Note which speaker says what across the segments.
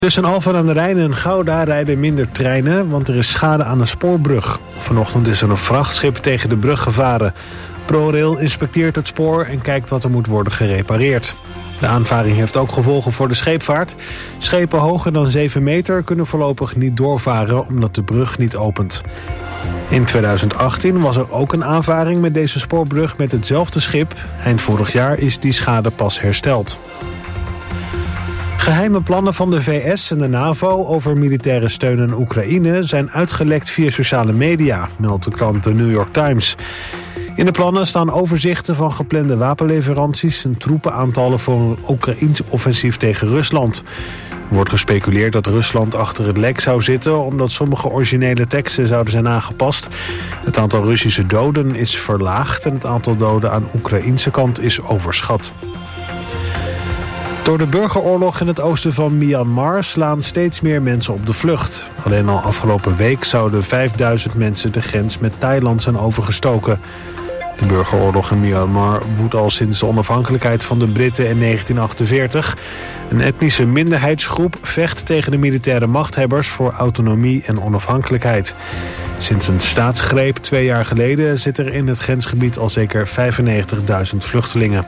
Speaker 1: Tussen Alphen aan de Rijn en Gouda rijden minder treinen, want er is schade aan een spoorbrug. Vanochtend is er een vrachtschip tegen de brug gevaren. ProRail inspecteert het spoor en kijkt wat er moet worden gerepareerd. De aanvaring heeft ook gevolgen voor de scheepvaart. Schepen hoger dan 7 meter kunnen voorlopig niet doorvaren omdat de brug niet opent. In 2018 was er ook een aanvaring met deze spoorbrug met hetzelfde schip. Eind vorig jaar is die schade pas hersteld. Geheime plannen van de VS en de NAVO over militaire steun aan Oekraïne zijn uitgelekt via sociale media, meldt de krant The New York Times. In de plannen staan overzichten van geplande wapenleveranties en troepenaantallen voor een Oekraïns offensief tegen Rusland. Er wordt gespeculeerd dat Rusland achter het lek zou zitten omdat sommige originele teksten zouden zijn aangepast. Het aantal Russische doden is verlaagd en het aantal doden aan Oekraïnse kant is overschat. Door de burgeroorlog in het oosten van Myanmar slaan steeds meer mensen op de vlucht. Alleen al afgelopen week zouden 5000 mensen de grens met Thailand zijn overgestoken. De burgeroorlog in Myanmar woedt al sinds de onafhankelijkheid van de Britten in 1948. Een etnische minderheidsgroep vecht tegen de militaire machthebbers voor autonomie en onafhankelijkheid. Sinds een staatsgreep 2 jaar geleden zitten er in het grensgebied al zeker 95.000 vluchtelingen.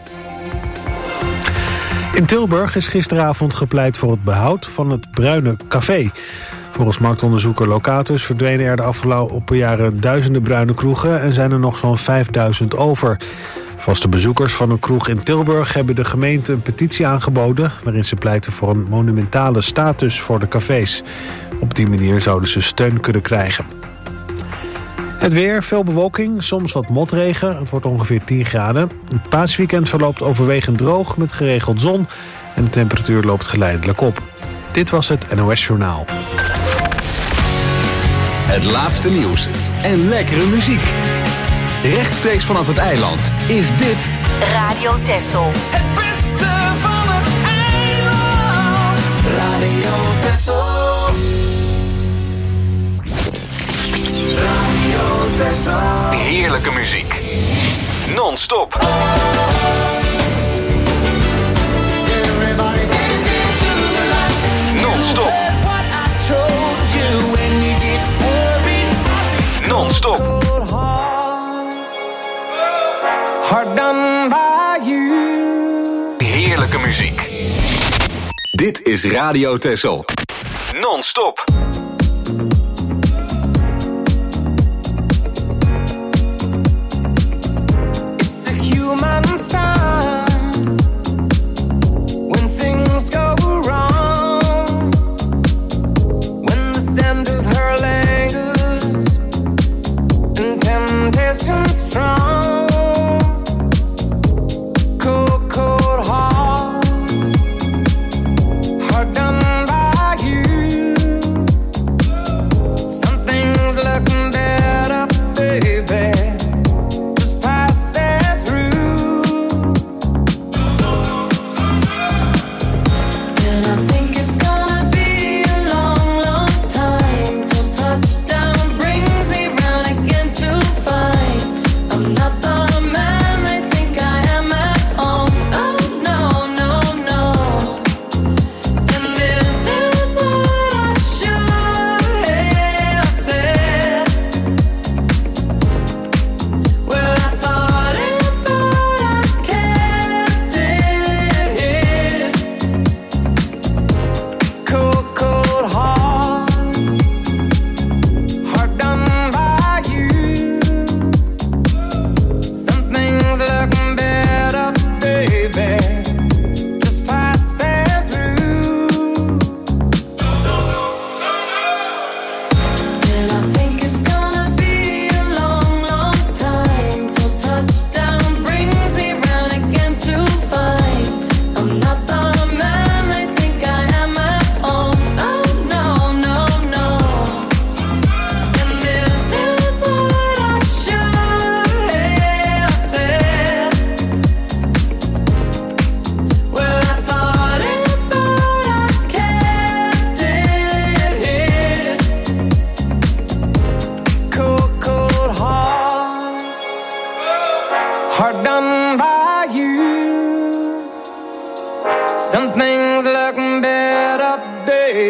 Speaker 1: In Tilburg is gisteravond gepleit voor het behoud van het Bruine Café. Volgens marktonderzoeker Locatus verdwenen er de afgelopen jaren duizenden bruine kroegen en zijn er nog zo'n 5000 over. Vaste bezoekers van een kroeg in Tilburg hebben de gemeente een petitie aangeboden waarin ze pleiten voor een monumentale status voor de cafés. Op die manier zouden ze steun kunnen krijgen. Het weer, veel bewolking, soms wat motregen. Het wordt ongeveer 10 graden. Het paasweekend verloopt overwegend droog met geregeld zon. En de temperatuur loopt geleidelijk op. Dit was het NOS Journaal.
Speaker 2: Het laatste nieuws en lekkere muziek. Rechtstreeks vanaf het eiland is dit
Speaker 3: Radio Texel.
Speaker 4: Het beste van het eiland. Radio Texel.
Speaker 2: heerlijke muziek. Non-stop. Non-stop. Non-stop.
Speaker 4: Hard done by you.
Speaker 2: Heerlijke muziek. Dit is Radio Texel. Non-stop.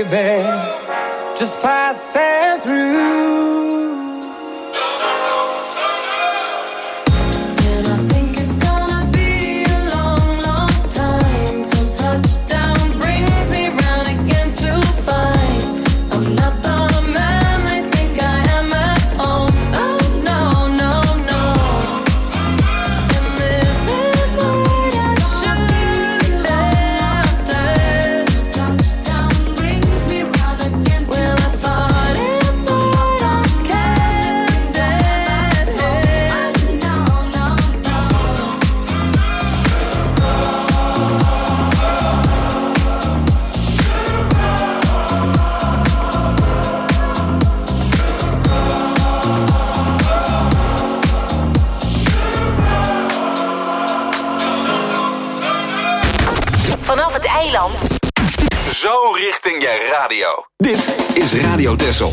Speaker 4: baby, just passing through.
Speaker 2: Zo richting je radio. Dit is Radio Texel.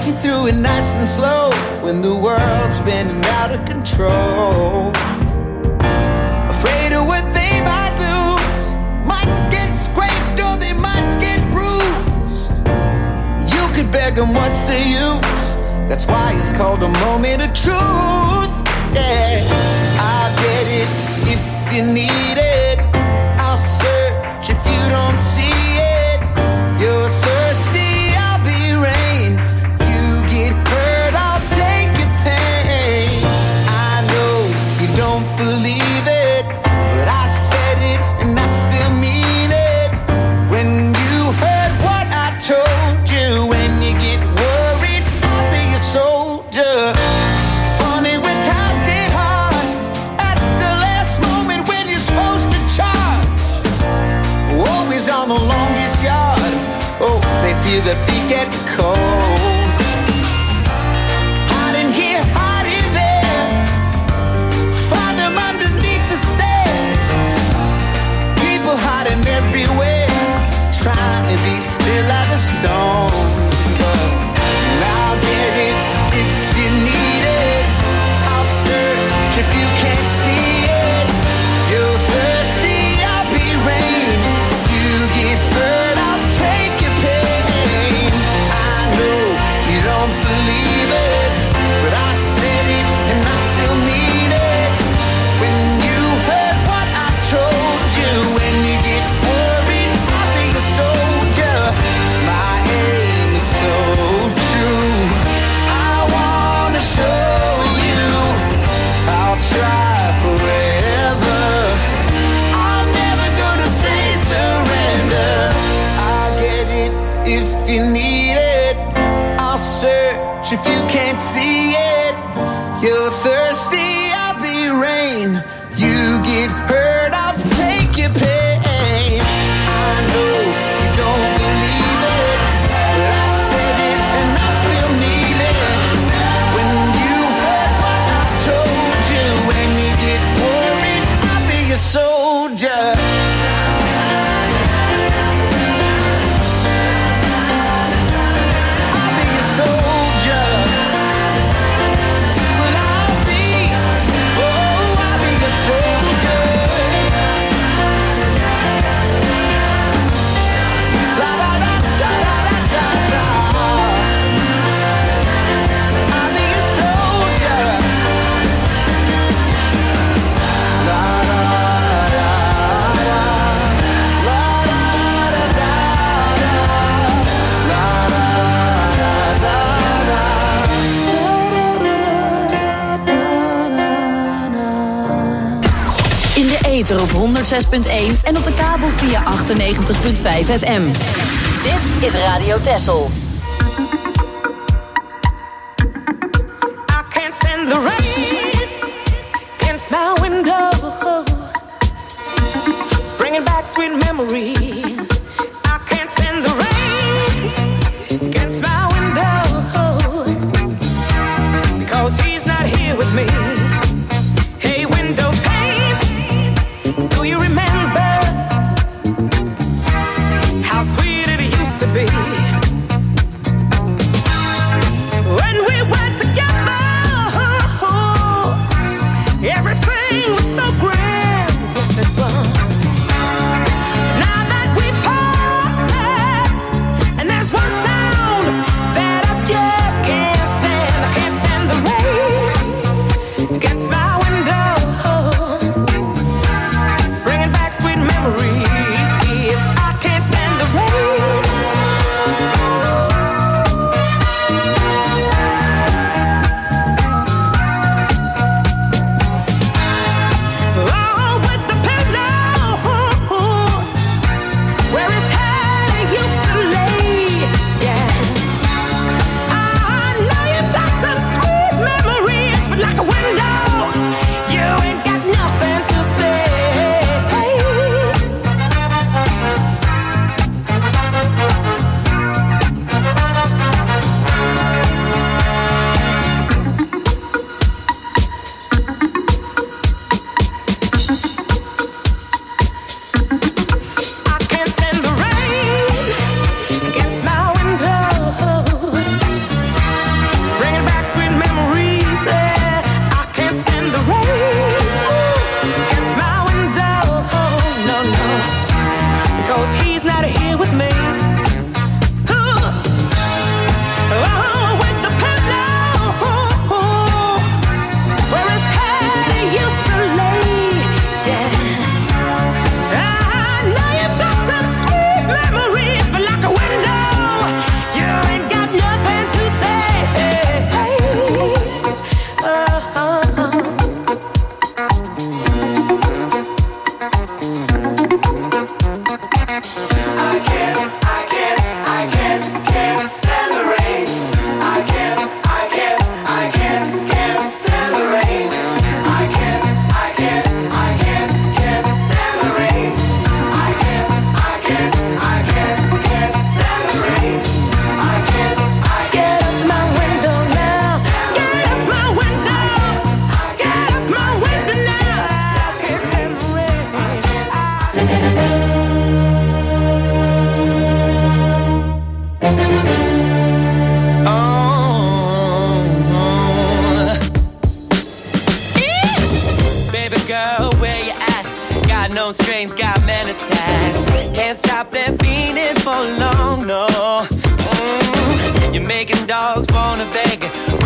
Speaker 3: put you through it nice and slow when the world's spinning out of control. Afraid of what they might lose, might get scraped or they might get bruised. You could beg them, what's the use? That's why it's called a moment of truth. Yeah, I'll get it if you need it. I'll search if you don't see it. You're thirsty, I'll be rain. You get hurt, I'll take your pain. I know you don't believe it, but I said it and I still mean it. When you heard what I told you, when you get worried, I'll be your soldier. Funny when times get hard, at the last moment when you're supposed to charge. Always on the longest yard. Oh, they feel their feet get cold. Hide in here, hide in there. Find them underneath the stairs. People hiding everywhere, trying to be still as a stone. But I'll get it if you need it. I'll search if you can't see it. You're thirsty, I'll be rain. You get hurt, I'll take your pain. I know you don't believe it, but I said it and I still mean it. When you heard what I told you, when you get worried, I'll be a soldier. My aim is so true. I wanna show you I'll try forever. I'm never gonna say surrender. I'll get it if you need it. I'll search if you can't see it. You're thirsty, I'll be rain. You get hurt, I'll take your pain. I know you don't believe it, but I said it and I still mean it. When you heard what I told you, when you get worried, I'll be a soldier. I'll be a soldier. Well, I'll be a soldier. La la la la la la la la. I'll be a soldier. La la la la. La la la la la. La la la la.
Speaker 5: In de ether op 106.1 en op de kabel via 98.5 FM. Dit is Radio Texel.
Speaker 6: I can't stand the rain against my window, bringing back sweet memories. I can't stand the rain against my window, because he's not here with me. Hey, window pane, do you remember how sweet it used to be? When we were together, everything was so grand, yes it was. Now that we part,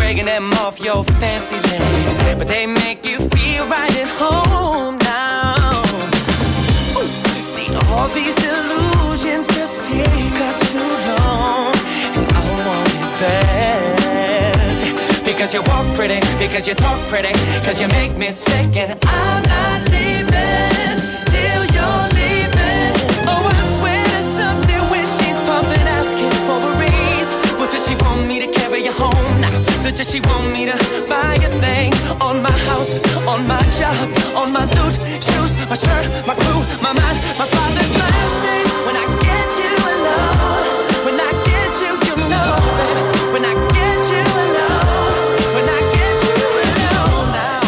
Speaker 4: dragging them off your fancy legs, but they make you feel right at home now. See, all these illusions just take us too long, and I want it bad. Because you walk pretty, because you talk pretty, because you make me sick, and I'm not leaving till you're leaving. Oh, I swear to something when she's pumping, asking for a raise. What does she want me to carry you home? Nah, does she want me to buy a thing? On my house, on my job, on my loot, shoes, my shirt, my crew, my mind, my father's last name. When I get you alone, when I get you, you know, baby. When I get you alone, when I get you alone now.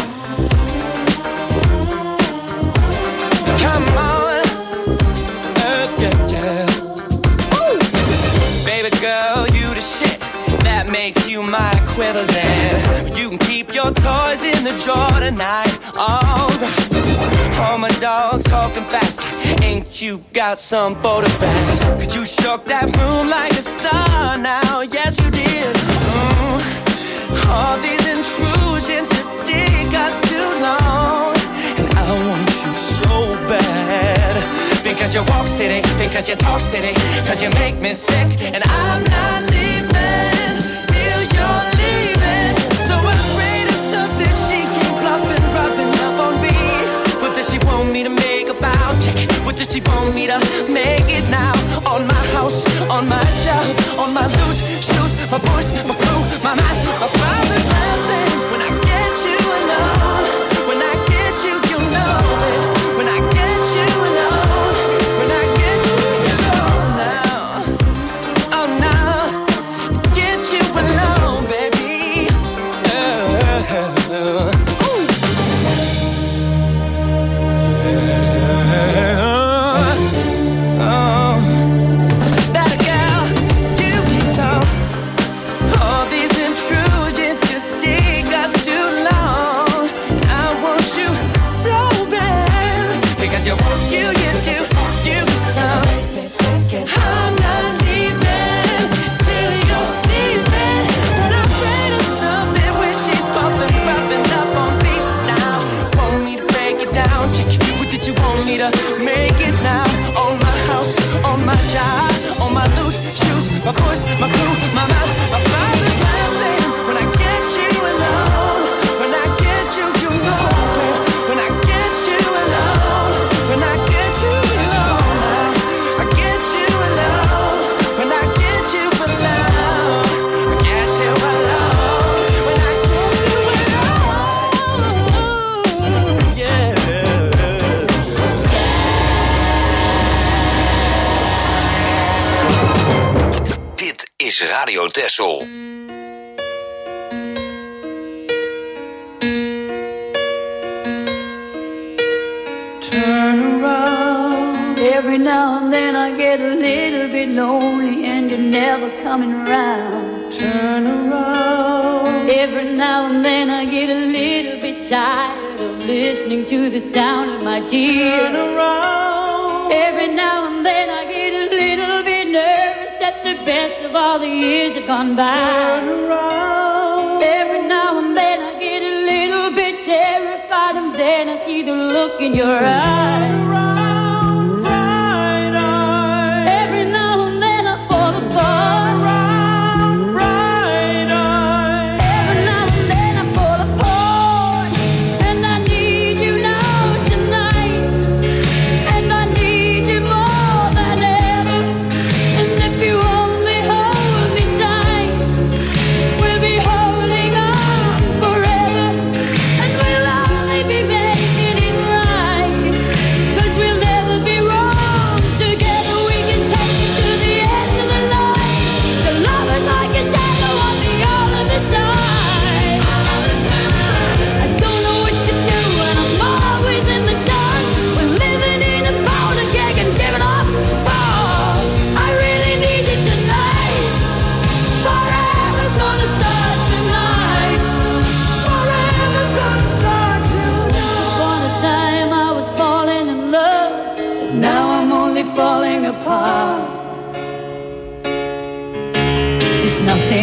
Speaker 4: Come on, yeah, yeah. Ooh. Baby girl, you the shit. That makes you my equivalent. You can keep your toys in the drawer tonight. Alright. All my dogs talking fast. Ain't you got some photographs? Cause you shook that room like a star now. Yes, you did. All these intrusions just take us too long, and I want you so bad. Because you walk city, because you talk city, because you make me sick, and I'm not leaving till you're leaving. So I'm afraid of something she keep bluffing, rubbing up on me. What does she want me to make about? What does she want me to make it now? On my house, on my job, on my loot, shoes, my voice, my crew, my mind, my father's last name. When I get you alone, when I get you, you know it. When I get you alone, when I get you alone now. Oh now, get you alone, baby. That girl, you get some. All these intrusions just take us too long. I want you so bad. Because you want you get some. I'm not leaving till you're leaving. But I'm afraid of something when she's popping up on me now. Want me to break it down? What did you want me to make it now? On my house, on my job, on my loot, shoes, my voice, my crew, my mouth, my father's last name. When I get you alone, when I get you, you know it. When I get you alone, when I get you alone, I get you alone. When I get you alone, I get you alone. When I get you alone, yeah.
Speaker 2: Dit is Radio Texel.
Speaker 7: Turn around.
Speaker 8: Every now and then I get a little bit lonely and you're never coming around.
Speaker 7: Turn around.
Speaker 8: Every now and then I get a little bit tired of listening to the sound of my tears.
Speaker 7: Turn around.
Speaker 8: Every now and then I get a little bit nervous that the best of all the years have gone by.
Speaker 7: Turn around.
Speaker 8: Every now and then I get a little bit terrified, and then I see the look in your eyes.
Speaker 7: Turn around, bright eyes.
Speaker 8: Every now and then I fall apart.
Speaker 7: Turn around, bright eyes.
Speaker 8: Every now and then I fall apart, and I need you now tonight, and I need you more than ever. And if you only hold me tight, we'll be holding on forever, and we'll only be making it right, 'cause we'll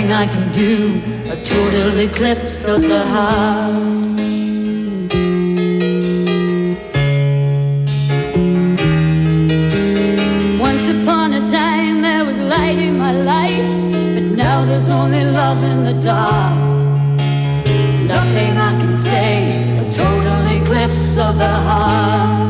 Speaker 8: nothing I can do. A total eclipse of the heart. Once upon a time there was light in my life, but now there's only love in the dark. Nothing I can say, a total eclipse of the heart.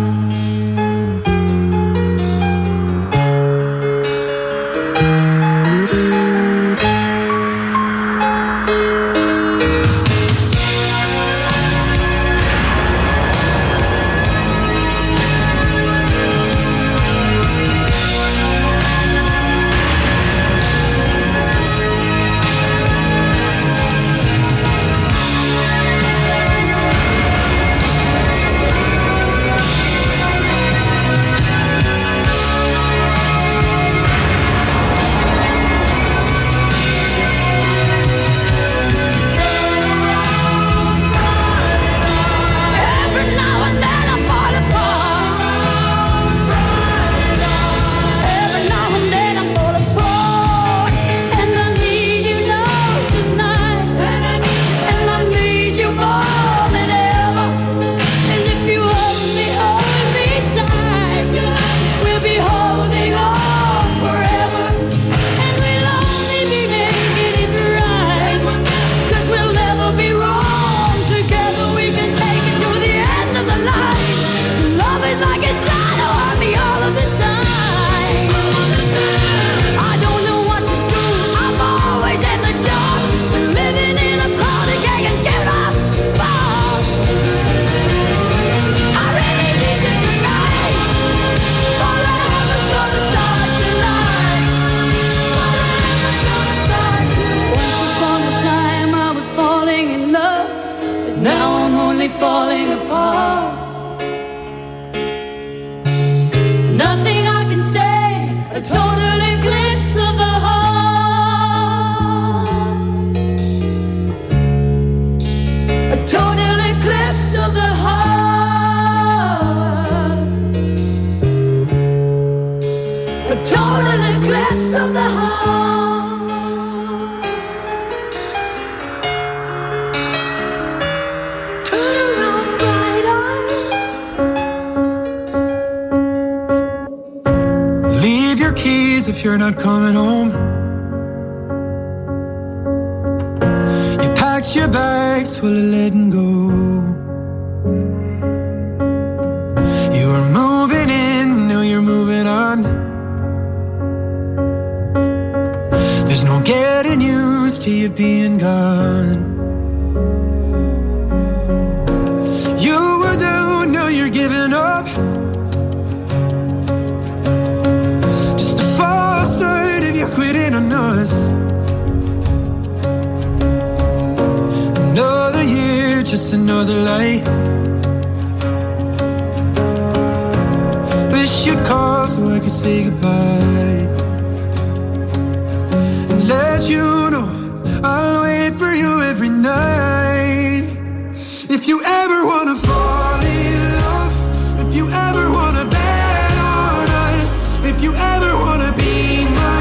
Speaker 8: Falling apart. Nothing I can say, a total eclipse of the heart. A total eclipse of the heart. A total eclipse of the heart.
Speaker 9: If you're not coming home, you packed your bags full of letting go. You were moving in, now you're moving on. There's no getting used to you being gone. You were down, now you're giving up. You're quitting on us. Another year, just another light. Wish you'd call so I could say goodbye and let you know I'll wait for you every night. If you ever wanna fall in love, if you ever wanna bet on us, if you ever wanna be my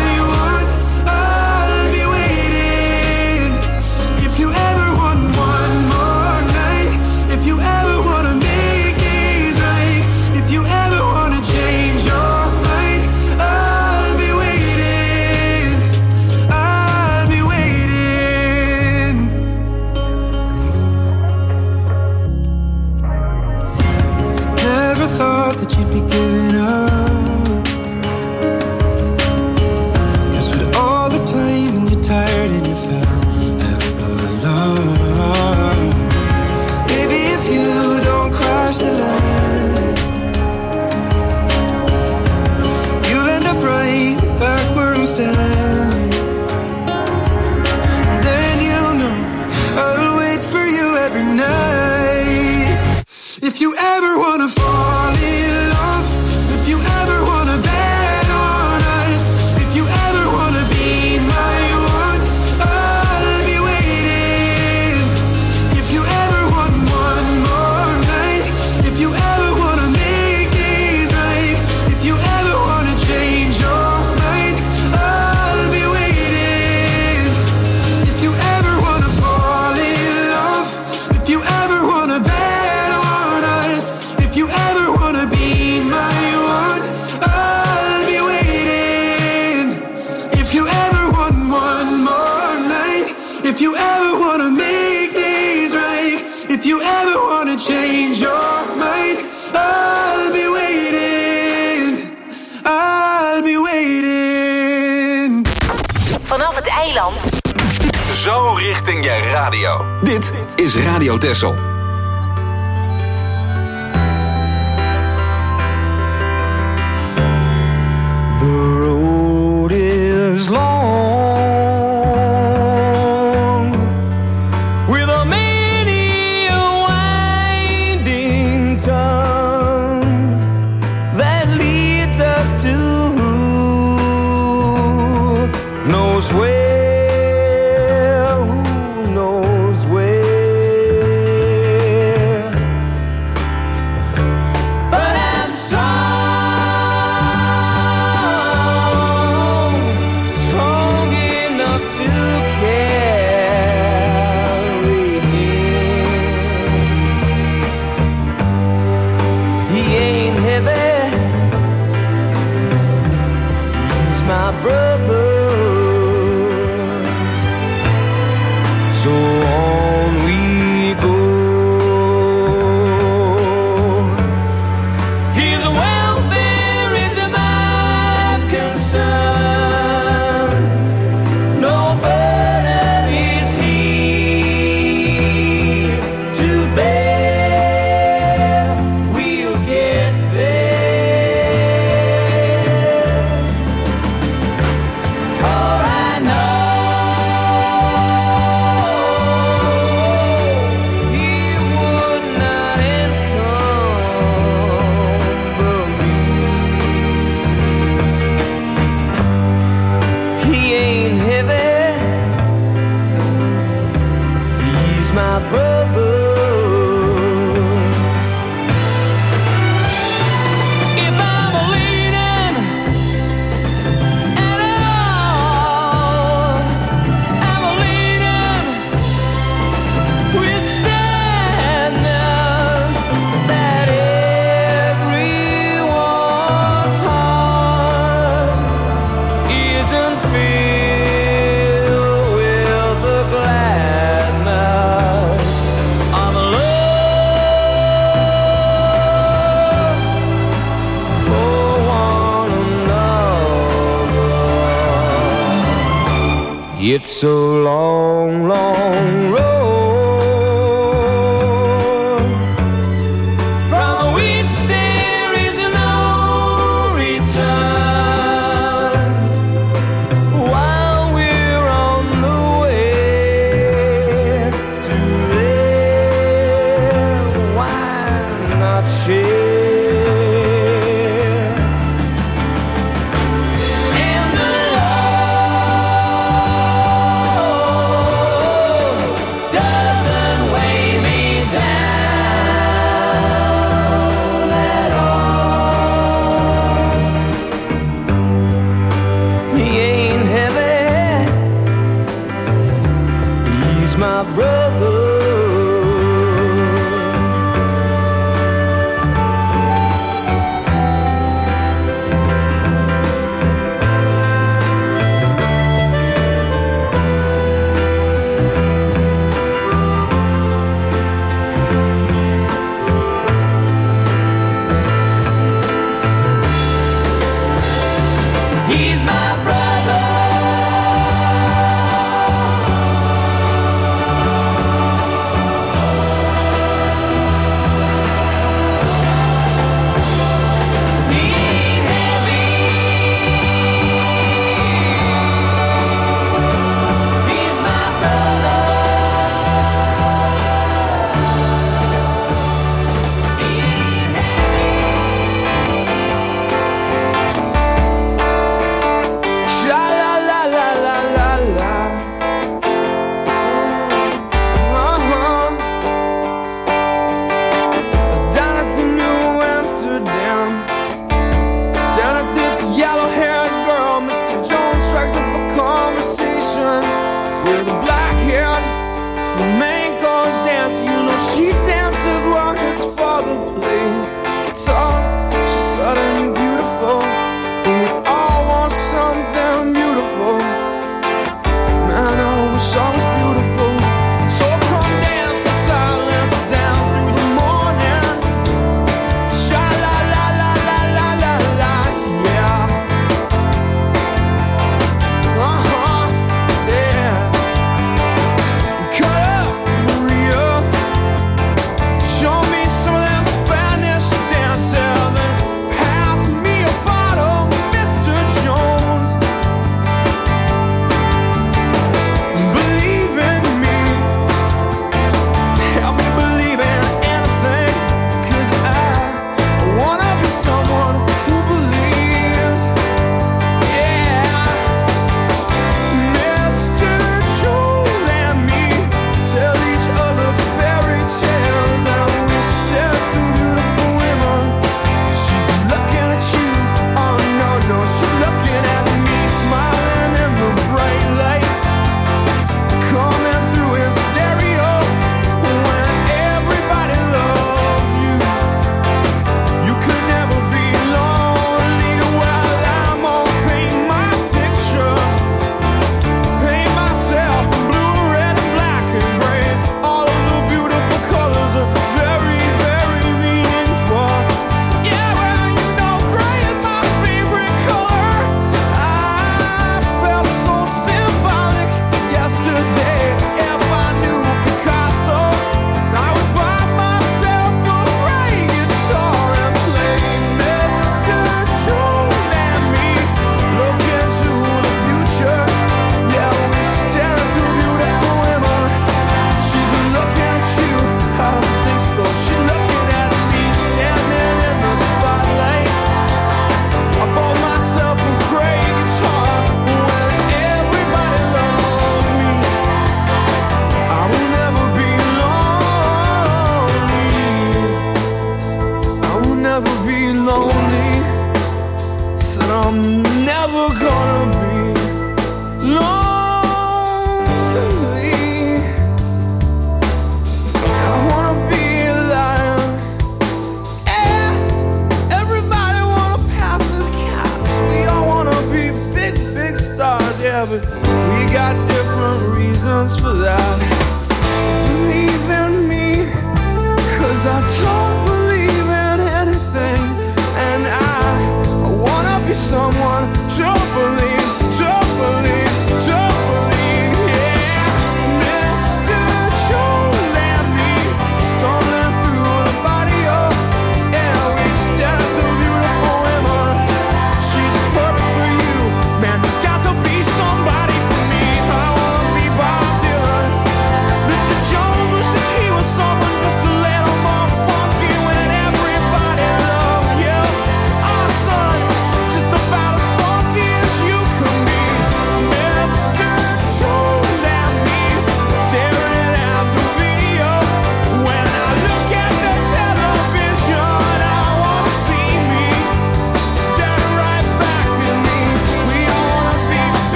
Speaker 9: If you ever wanna fall in love, ever wanna make things right, if you ever wanna change your mind, I'll be waiting, I'll be waiting.
Speaker 5: Vanaf het eiland.
Speaker 2: Zo richting je radio. Dit is Radio Texel.
Speaker 7: The road is long, with a many winding tongue that leads us to who knows where. It's a long, long road from which there is no return. While we're on the way to there, why not share?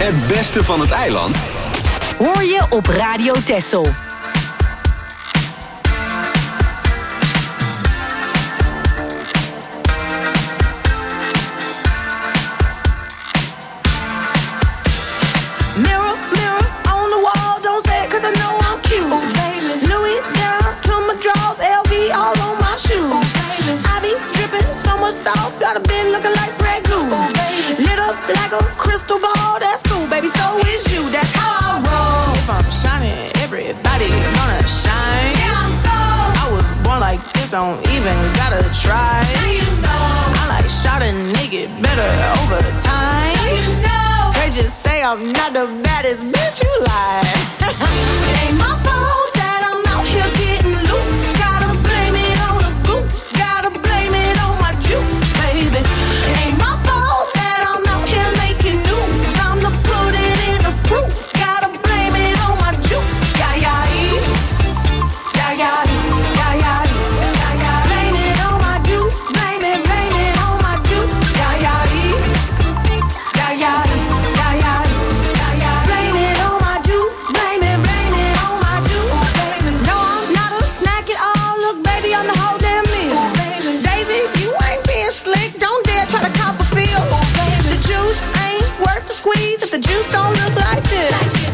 Speaker 2: Het beste van het eiland
Speaker 5: hoor je op Radio Texel.
Speaker 8: Mirror, mirror on the wall, don't say it 'cause I know I'm cute. Oh, baby. Louis down to my drawers, LV all on my shoes. Oh, baby. I be dripping so much sauce, got a bit looking like Grey Goose. Oh, baby. Lit up like a crystal ball, that's cool, baby, so is you, that's how I roll. If I'm shining, everybody gonna shine. Yeah, I'm gold. I was born like this, don't even gotta try. Now you know. I like shot a nigga better over time. Now you know. They just say I'm not the baddest bitch, you lie. It ain't my fault that I'm out here getting loose. Gotta blame it on the goose. Gotta blame it on my juice, baby. It ain't my fault that I'm out here making news. I'm the put it in the proof. Gotta blame it on my juice. Yeah, yeah, yeah. Yeah, yeah, yeah, yeah, yeah, yeah. Blame it on my juice. Blame it on my juice. Yeah, yeah, yeah. Yeah, yeah, yeah, yeah, yeah, yeah. Blame it on my juice. Blame it on my juice. No, I'm not a snack at all. Look, baby, I'm the whole damn meal. David, you ain't being slick. Don't dare try to cop a feel. The juice ain't worth the squeeze if the juice don't look like this.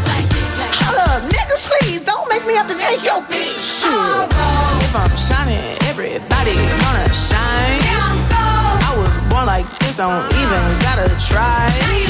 Speaker 8: Hold up, nigga, please don't make me have to take your bitch. Shit. If I'm shining, everybody gonna shine. I was born like this, don't even gotta try.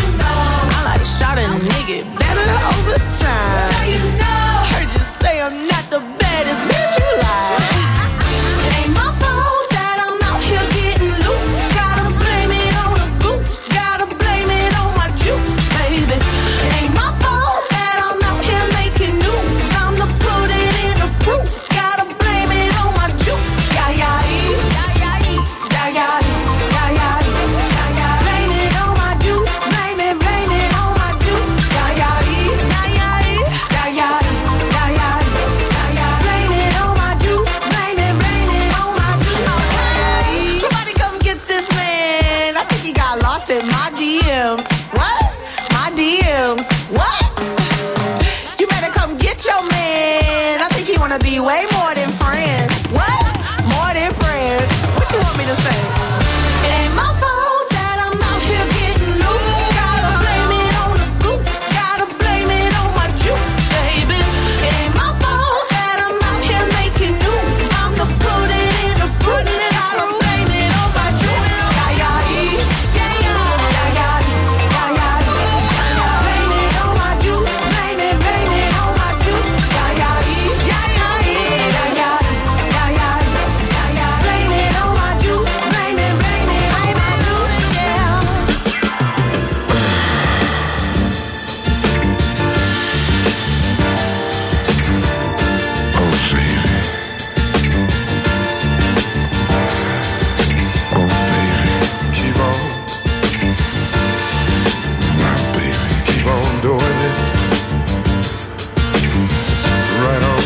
Speaker 8: I like shot a nigga better over time. Heard you say I'm not the baddest bitch, you lie. It ain't my fault that I'm out here getting loose. Gotta blame it on the goose. Gotta blame it on my juice, baby. It ain't my fault that I'm out here making news. I'm the put it in the proof. Gotta blame it on my juice. Yeah, yeah, yeah. Yeah, yeah, yeah, yeah, yeah, yeah. Blame it on my juice. Blame it on my juice. Yeah, yeah, yeah, yeah, yeah, yeah, yeah, yeah, yeah, yeah. Blame it on my juice. Blame it on my juice. Okay. Somebody come get this man. I think he got lost in my DMs. What? My DMs. What? You better come get your man. I think he wanna be way more than friends. What? More than friends. What you want me to say? It ain't my fault that I'm out here getting loose. Gotta blame it on the goose. Gotta blame it on my juice, baby. It ain't my fault that I'm out here making news. I'm the put it in the proof. Gotta blame it on my juice. Yeah, yeah, yeah. Yeah, yeah, yeah, yeah, yeah, yeah. Blame it on my juice. Blame it on my juice. Yeah, yeah, yeah, yeah, yeah, yeah, yeah, yeah, yeah, yeah. Blame it on my juice. Blame it, yeah.
Speaker 9: Oh, baby. Oh, baby. Keep on. My baby. Keep on doing it. Right on.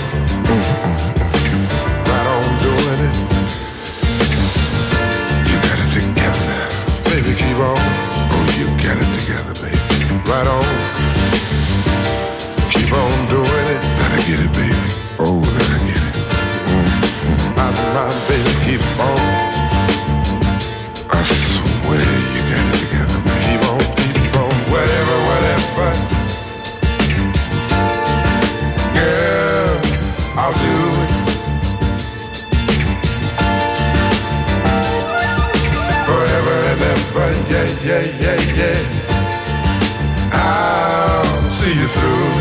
Speaker 9: Right on doing it. You got it together. Baby, keep on. Oh, you got it together, baby. Right on. Keep on doing it. That I get it, baby. Oh, that I get it. My baby, keep on. I swear you got it together, baby. Keep on. Whatever. Girl, I'll do it. Forever and ever, yeah. I'll see you through.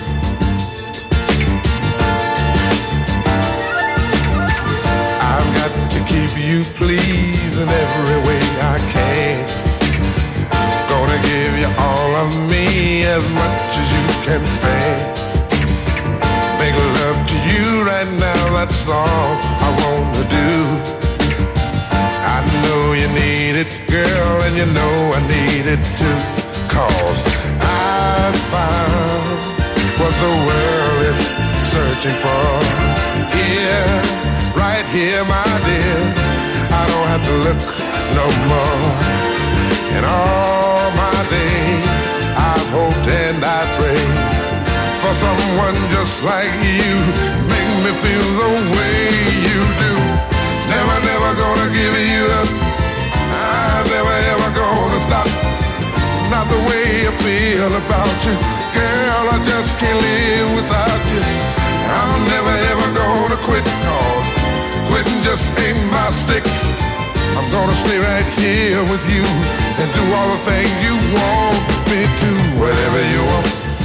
Speaker 9: I've got to keep you pleased in every way I can. Gonna give you all of me as much as you can stand. Make love to you right now, that's all I wanna do. I know you need it, girl, and you know I need it too. 'Cause I found what the world is searching for. Here, right here, my dear, I don't have to look no more. In all my days, I've hoped
Speaker 10: just like you. Make me feel the way you do. Never, never gonna give you up. I'm never, ever gonna stop. Not the way I feel about you. Girl, I just can't live without you. I'm never, ever gonna quit, 'cause quitting just ain't my stick. I'm gonna stay right here with you and do all the things you want me to. Whatever you want.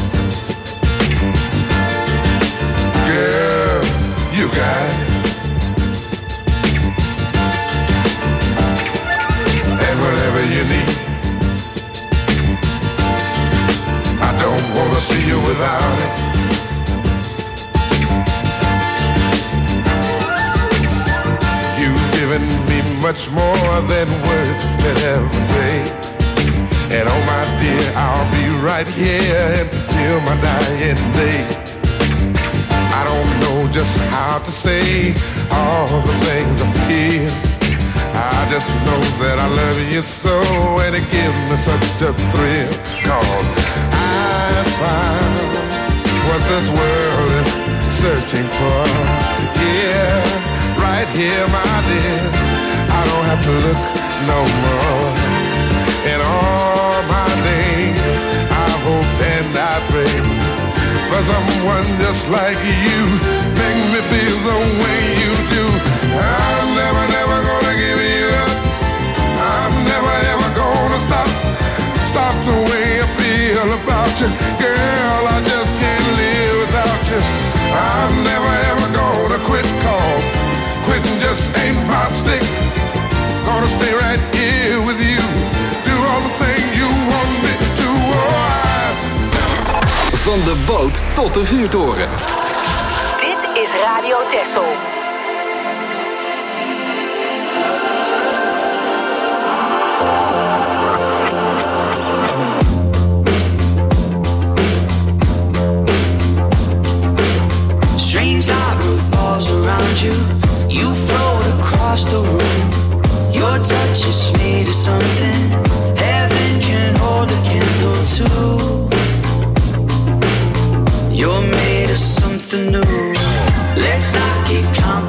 Speaker 10: Girl, you got it. And whatever you need. I don't wanna see you without it. You've given me much more than words can ever say. And oh my dear, I'll be right here until my dying day. I don't know just how to say all the things I feel. I just know that I love you so, and it gives me such a thrill. 'Cause I found what this world is searching for. Yeah, right here, my dear. I don't have to look no more. In all my days, I hope and I pray for someone just like you. Make me feel the way you do. I'm never, never gonna give you up. I'm never, ever gonna stop the way I feel about you. Girl, I just can't live without you. I'm never, ever gonna quit, 'cause quitting just ain't my stick. Gonna stay right here with you. Do all the things you want me to.
Speaker 2: Van de boot tot de vuurtoren.
Speaker 5: Dit is Radio Texel.
Speaker 6: Strange light revolves around you. You float across the room. Your touch is made of something heaven can hold a candle to. You're made of something new. Let's not get complicated.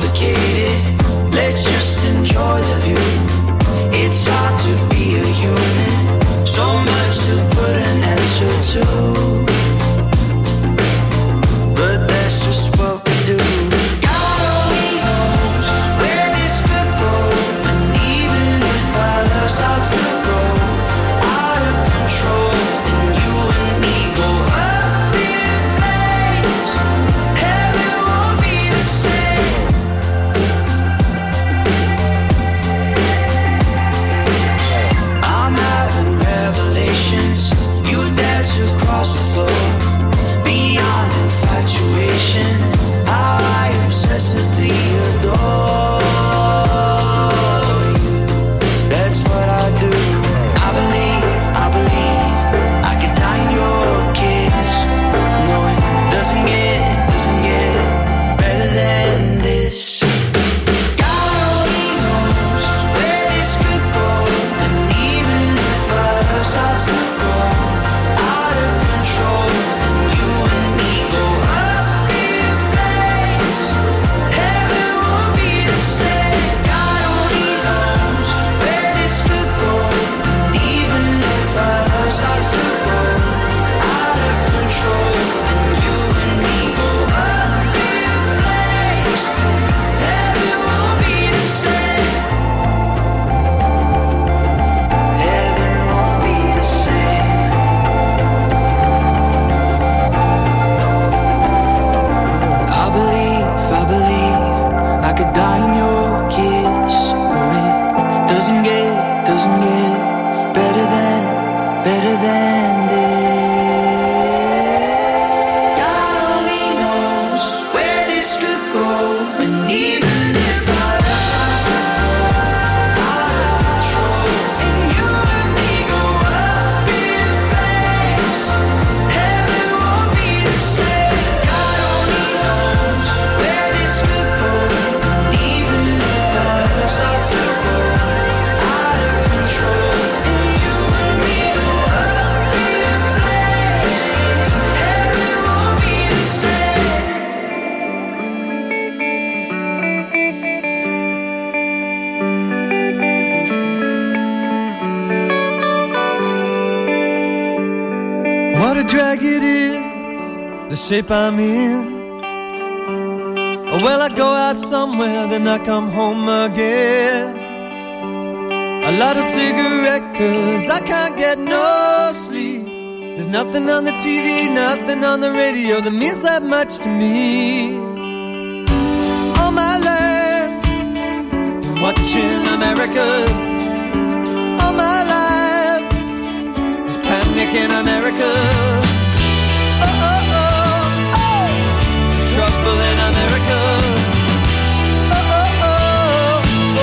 Speaker 11: What a drag it is, the shape I'm in. Well, I go out somewhere, then I come home again. A lot of cigarette, 'cause I can't get no sleep. There's nothing on the TV, nothing on the radio that means that much to me. All my life, watching America. All my life, there's panic in America. Oh, oh, oh, oh, there's trouble in America. Oh, oh, oh,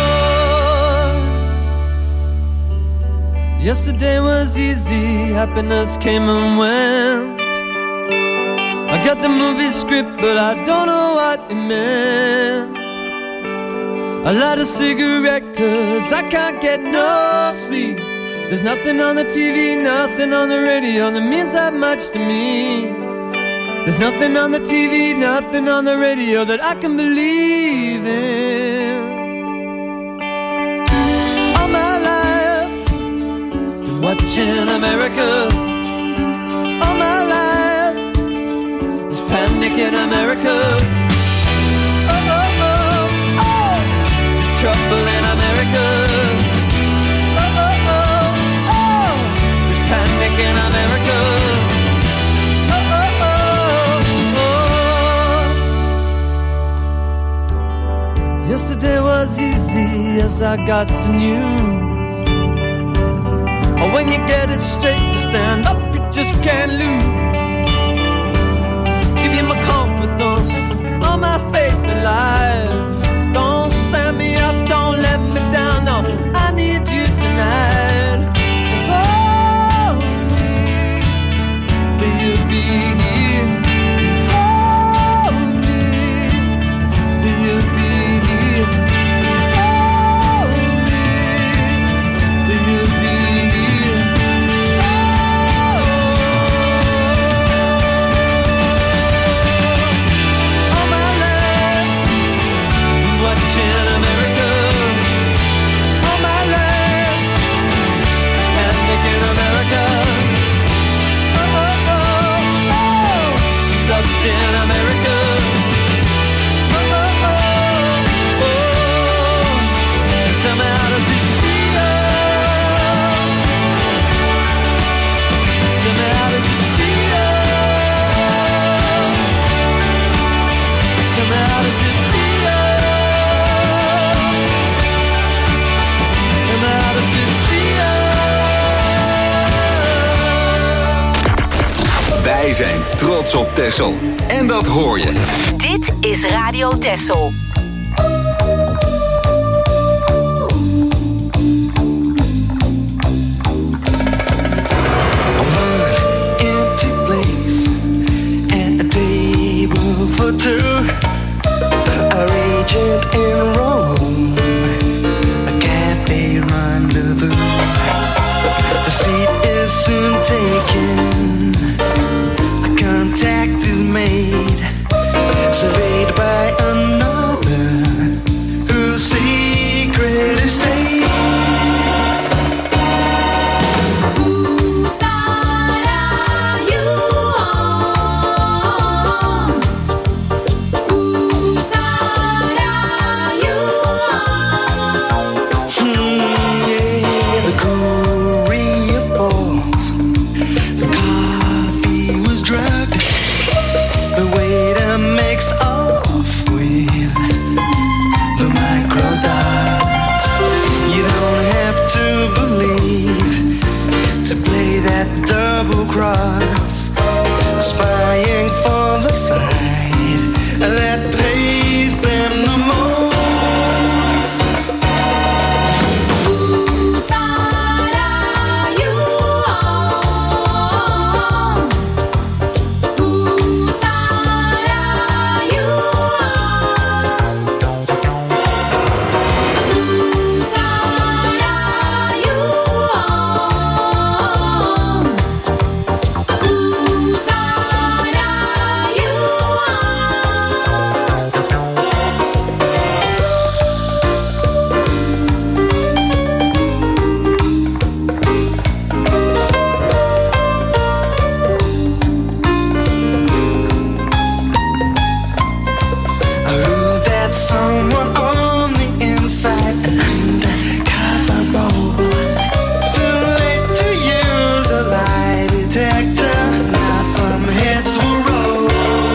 Speaker 11: oh. Yesterday was easy, happiness came and went. I got the movie script, but I don't know what it meant. A lot of cigarette, 'cause I can't get no sleep. There's nothing on the TV, nothing on the radio that means that much to me. There's nothing on the TV, nothing on the radio that I can believe in. All my life, watching America. All my life, there's panic in America. Oh, oh, oh, oh, there's trouble in America. Oh, oh, oh, oh, there's panic in America. Oh, oh, oh, oh. Yesterday was easy as I got the news. Oh, when you get it straight, you stand up, you just can't lose. Give you my confidence, all my faith in life. Don't stand me up, don't let me down, no, I need you tonight. To hold me, say you'll be here. Hold me, say you'll be here. Hold me, say you'll be here. All my life, watching America. All my life, it's panic in America. Oh, oh, oh, oh, she's lost in America. Oh, oh, oh, oh, tell me how does it feel? Tell me how does it feel? Tell me how does it feel? Tell me how does it feel?
Speaker 2: Wij zijn trots op Texel. En dat hoor je.
Speaker 5: Dit is Radio Texel.
Speaker 3: Empty place at a table for two. A regent in Rome, a cafe rendezvous. The seat is soon taken, a contact is made, surveyed by another whose secret is safe. Yeah, the courier falls. The coffee was drugged. The waiter makes off with the microdot. You don't have to believe to play that double cross, spying for the side that pays them the most.
Speaker 8: Ooh,
Speaker 3: detector. Now some heads will roll.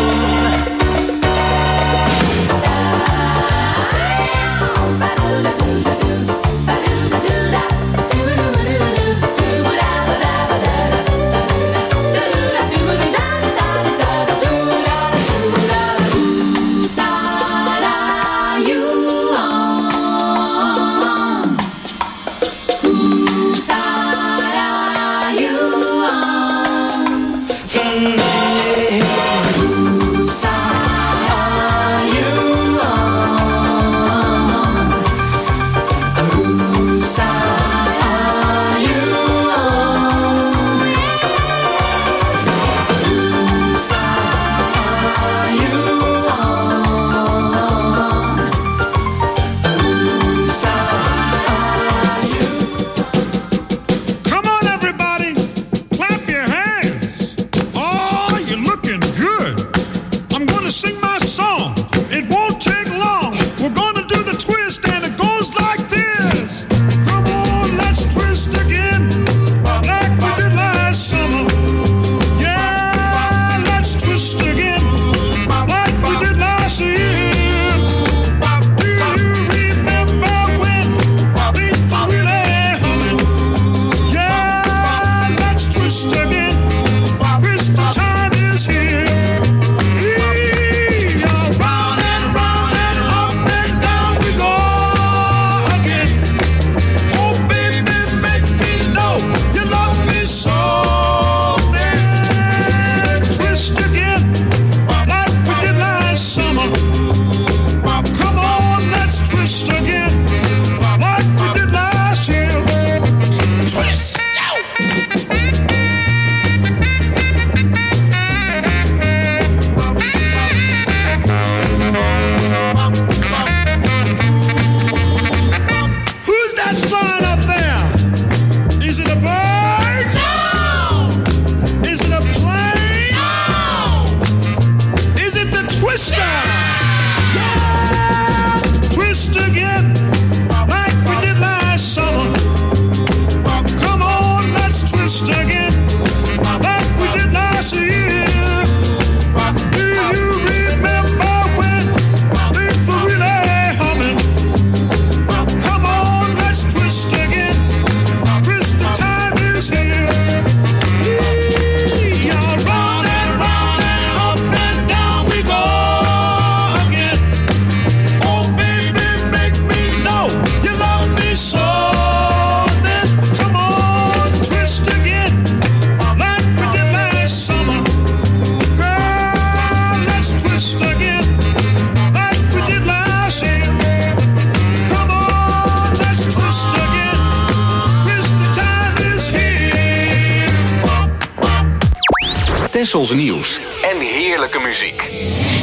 Speaker 2: Tessels nieuws en heerlijke muziek.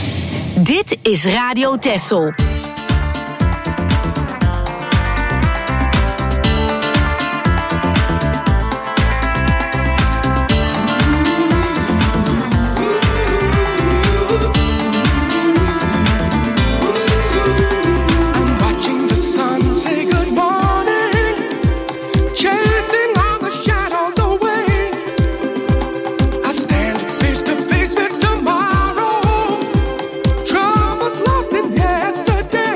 Speaker 5: Dit is Radio Tessel.
Speaker 9: Troubles lost in yesterday.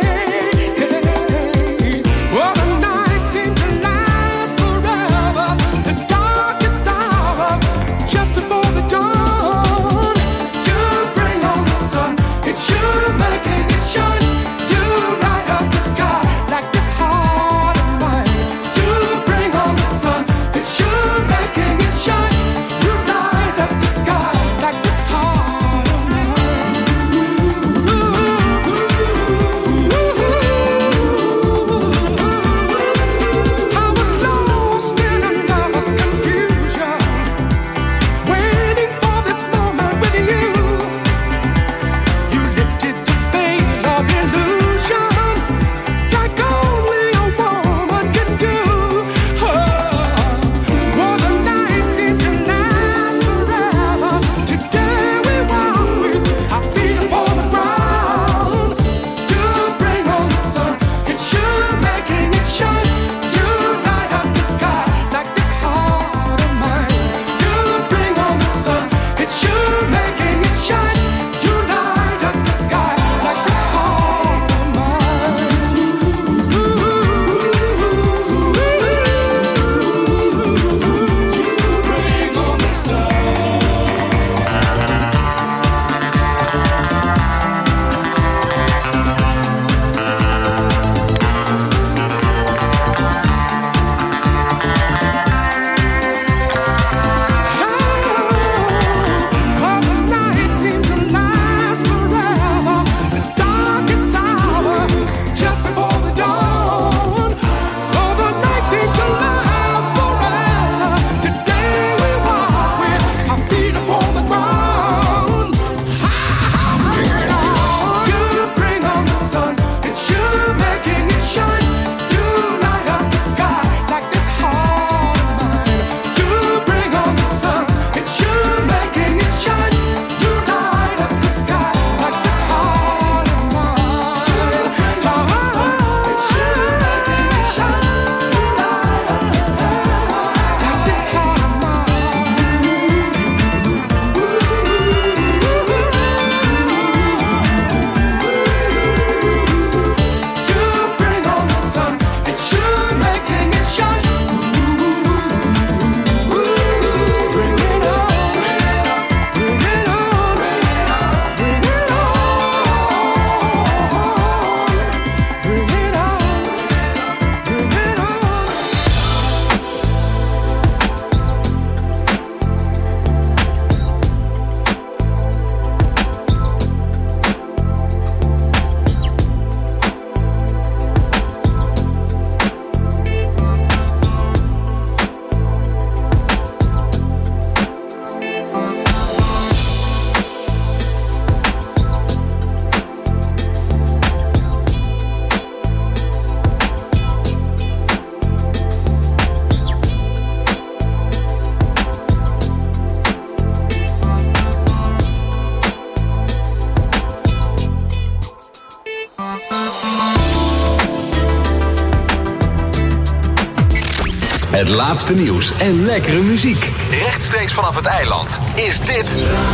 Speaker 2: laatste nieuws en lekkere muziek. Rechtstreeks vanaf het eiland is dit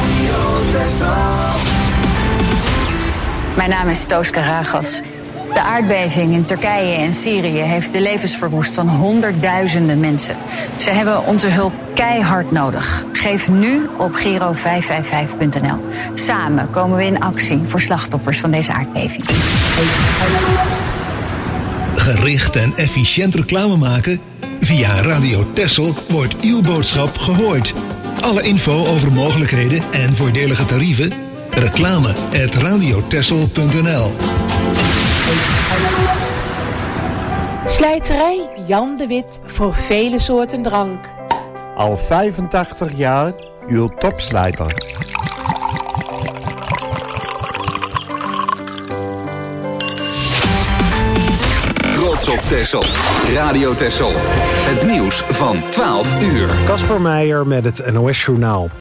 Speaker 12: Mijn naam is Toos Karagas. De aardbeving in Turkije en Syrië heeft de levens verwoest van honderdduizenden mensen. Ze hebben onze hulp keihard nodig. Geef nu op Giro555.nl. Samen komen we in actie voor slachtoffers van deze aardbeving.
Speaker 13: Gericht en efficiënt reclame maken? Via Radio Texel wordt uw boodschap gehoord. Alle info over mogelijkheden en voordelige tarieven? Reclame@radiotexel.nl.
Speaker 14: Slijterij Jan de Wit voor vele soorten drank.
Speaker 15: Al 85 jaar uw topslijter.
Speaker 2: Trots op Texel. Radio Texel. Het nieuws van 12 uur.
Speaker 1: Kasper Meijer met het NOS Journaal.